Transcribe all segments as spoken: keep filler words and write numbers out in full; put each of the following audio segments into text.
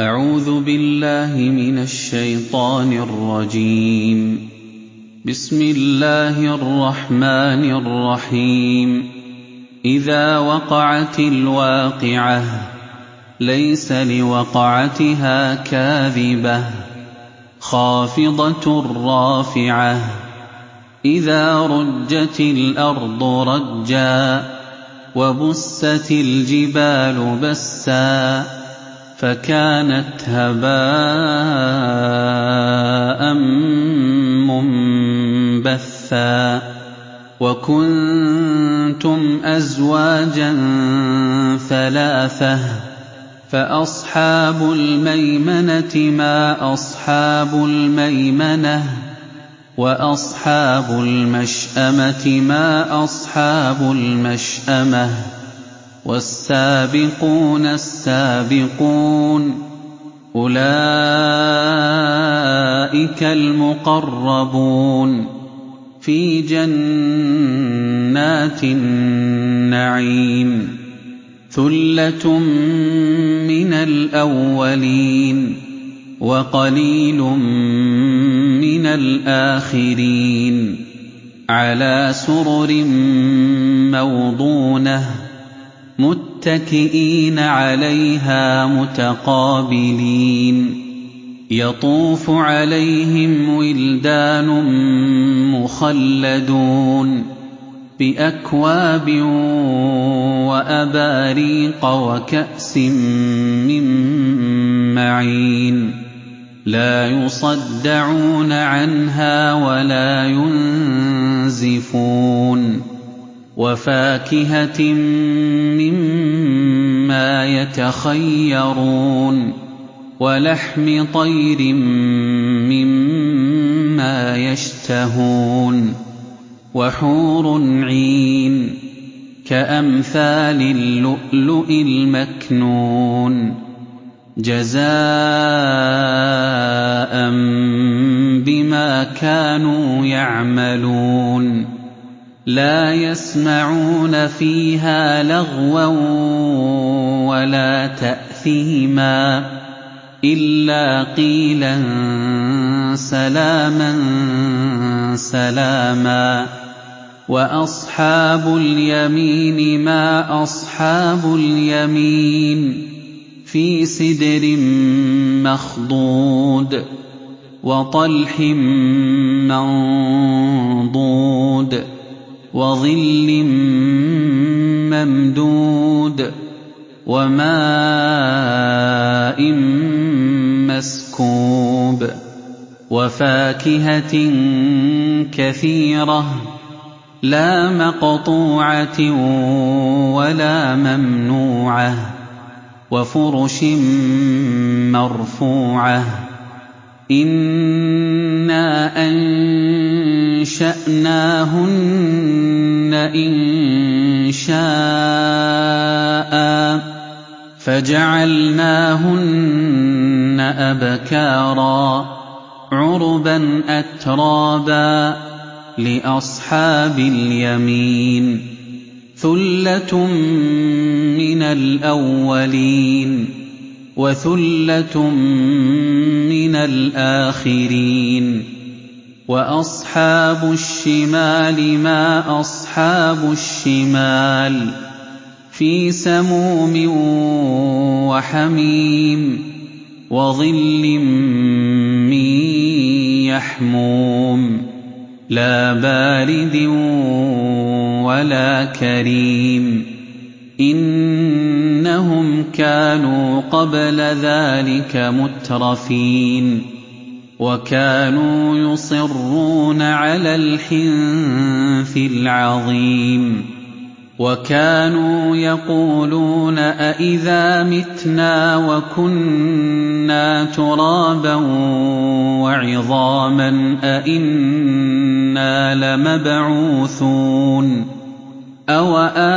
أعوذ بالله من الشيطان الرجيم. بسم الله الرحمن الرحيم. إذا وقعت الواقعة ليس لوقعتها كاذبة خافضة رافعة إذا رجت الأرض رجا وبست الجبال بسا فكانت هباء منبثا وكنتم أزواجا ثلاثة فأصحاب الميمنة ما أصحاب الميمنة وأصحاب المشأمة ما أصحاب المشأمة والسابقون السابقون أولئك المقربون في جنات النعيم ثلة من الأولين وقليل من الآخرين على سرر موضونة متكئين عليها متقابلين يطوف عليهم ولدان مخلدون بأكواب وأباريق وكأس من معين لا يصدعون عنها ولا ينزفون وفاكهة مما يتخيرون ولحم طير مما يشتهون وحور عين كأمثال اللؤلؤ المكنون جزاء بما كانوا يعملون لا يسمعون فيها لغوا ولا تأثيما إلا قيلا سلاما سلاما وأصحاب اليمين ما أصحاب اليمين في سدر مخضود وطلح منضود وظل ممدود وماء مسكوب وفاكهة كثيرة لا مقطوعة ولا ممنوعة وفرش مرفوعة إنا أنشأناهن إنشاء فجعلناهن أبكارا عربا أترابا لأصحاب اليمين ثلة من الأولين وثلة من الآخرين وأصحاب الشمال ما أصحاب الشمال في سموم وحميم وظل من يحموم لا بارد ولا كريم إنهم كانوا قبل ذلك مترفين وكانوا يصرون على الحنث العظيم وكانوا يقولون أإذا متنا وكنا ترابا وعظاما أإنا لمبعوثون أو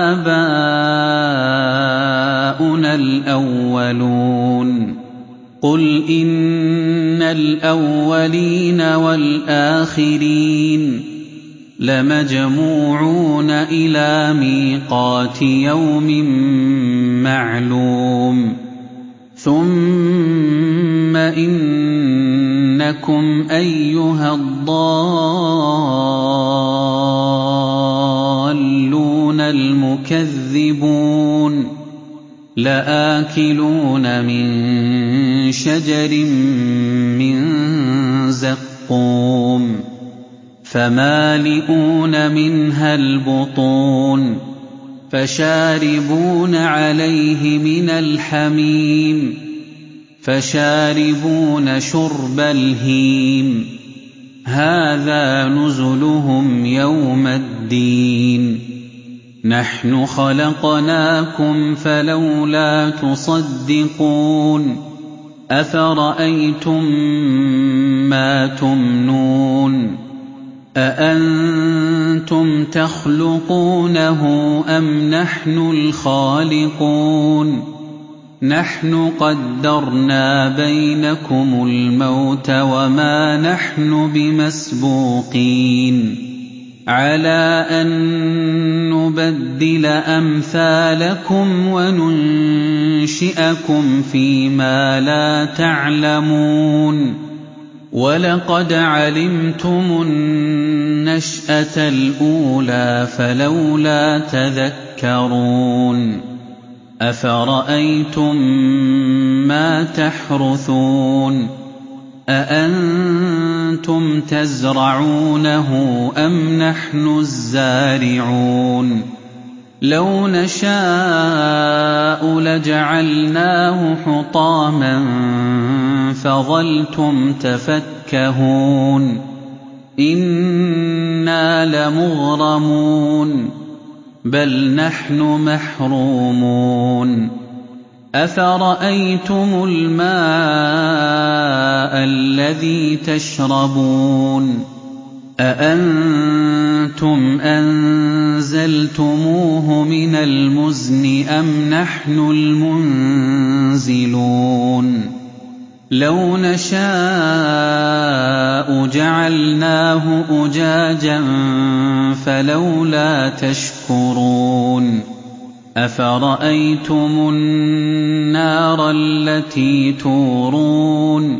آباؤنا الأولون قل إن الأولين والآخرين لمجموعون إلى ميقات يوم معلوم ثم إِنَّكُمْ أَيُّهَا الضَّالُّونَ الْمُكَذِّبُونَ لَآكِلُونَ مِن شَجَرٍ مِّن زَقُّومٍ فَمَالِئُونَ مِنْهَا الْبُطُونَ فَشَارِبُونَ عَلَيْهِ مِنَ الْحَمِيمِ فَشَارِبُونَ شُرْبَ الْهِيمِ هَٰذَا نُزُلُهُمْ يَوْمَ الدِّينِ نَحْنُ خَلَقْنَاكُمْ فَلَوْلَا تُصَدِّقُونَ أَفَرَأَيْتُم مَّا تُمْنُونَ أَأَنتُمْ تَخْلُقُونَهُ أَمْ نَحْنُ الْخَالِقُونَ نَحْنُ قَدَّرْنَا بَيْنَكُمُ الْمَوْتَ وَمَا نَحْنُ بِمَسْبُوقِينَ عَلَىٰ أَن نُّبَدِّلَ أَمْثَالَكُمْ وَنُنشِئَكُمْ فِيمَا لَا تَعْلَمُونَ وَلَقَدْ عَلِمْتُمُ النَّشْأَةَ الْأُولَىٰ فَلَوْلَا تَذَكَّرُونَ أَفَرَأَيْتُم مَّا تَحْرُثُونَ أَأَنتُمْ تَزْرَعُونَهُ أَمْ نَحْنُ الزَّارِعُونَ لَوْ نَشَاءُ لَجَعَلْنَاهُ حُطَامًا فَظَلْتُمْ تَفَكَّهُونَ إِنَّا لَمُغْرَمُونَ بَلْ نَحْنُ مَحْرُومُونَ أَفَرَأَيْتُمُ الْمَاءَ الَّذِي تَشْرَبُونَ أَأَنتُمْ أَنزَلْتُمُوهُ مِنَ الْمُزْنِ أَمْ نَحْنُ الْمُنزِلُونَ لَوْ نَشَاءُ جَعَلْنَاهُ أُجَاجًا فَلَوْلَا تَشْكُرُونَ أَفَرَأَيْتُمُ النَّارَ الَّتِي تُورُونَ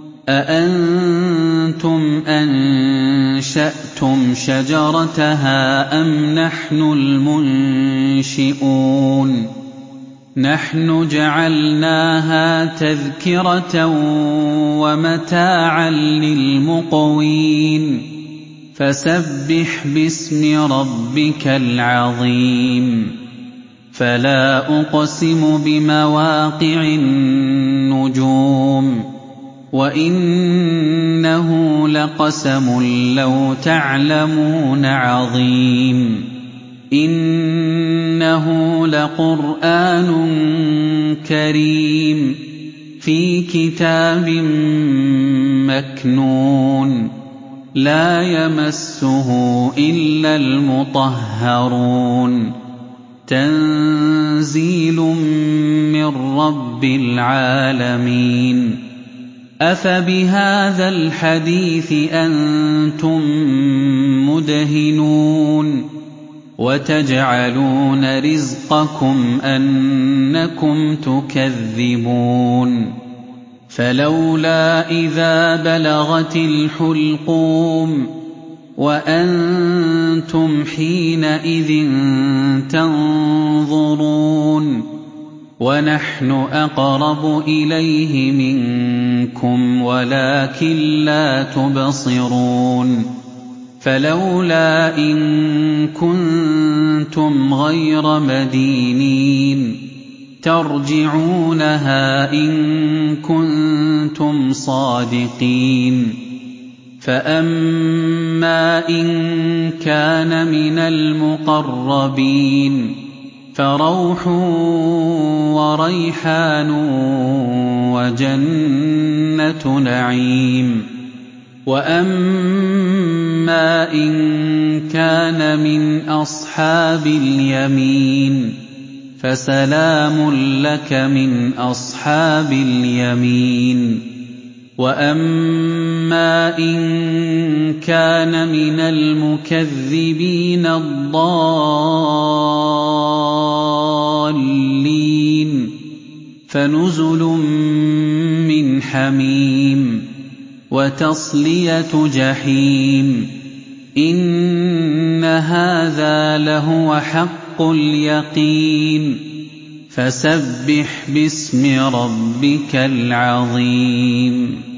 أَأَنتُمْ أَنشَأْتُمْ شَجَرَتَهَا أَمْ نَحْنُ الْمُنشِئُونَ نَحْنُ جَعَلْنَاهَا تَذْكِرَةً وَمَتَاعًا لِّلْمُقْوِينَ فَسَبِّحْ بِاسْمِ رَبِّكَ الْعَظِيمِ فَلَا أُقْسِمُ بِمَوَاقِعِ النُّجُومِ وَإِنَّهُ لَقَسَمٌ لَّوْ تَعْلَمُونَ عَظِيمٌ إِنَّهُ لَقُرْآنٌ كَرِيمٌ فِي كِتَابٍ مَّكْنُونٍ لَّا يَمَسُّهُ إِلَّا الْمُطَهَّرُونَ تَنزِيلٌ مِّن رَّبِّ الْعَالَمِينَ أَفَبِهَٰذَا الْحَدِيثِ أَنتُم مُّدْهِنُونَ وَتَجْعَلُونَ رِزْقَكُمْ أَنَّكُمْ تُكَذِّبُونَ فَلَوْلَا إِذَا بَلَغَتِ الْحُلْقُومَ وَأَنتُمْ حِينَئِذٍ تَنظُرُونَ وَنَحْنُ أَقْرَبُ إِلَيْهِ مِنكُمْ وَلَٰكِن لَّا تُبْصِرُونَ فَلَوْلَا إِن كُنتُمْ غَيْرَ مَدِينِينَ تَرْجِعُونَهَا إِن كُنتُمْ صَادِقِينَ فَأَمَّا إِن كَانَ مِنَ الْمُقَرَّبِينَ فَرَوْحٌ وَرَيْحَانٌ وَجَنَّةُ نَعِيمٍ وَأَمَّا إِن كَانَ مِنْ أَصْحَابِ الْيَمِينِ فَسَلَامٌ لَّكَ مِنْ أَصْحَابِ الْيَمِينِ وَأَمَّا إِن كَانَ مِنَ الْمُكَذِّبِينَ الضَّالِّينَ فَنُزُلٌ مِّنْ حَمِيمٍ حَمِيمٍ وَتَصْلِيَةُ جَحِيمٍ إِنَّ هَٰذَا لَهُوَ حَقُّ الْيَقِينِ فَسَبِّحْ بِاسْمِ رَبِّكَ الْعَظِيمِ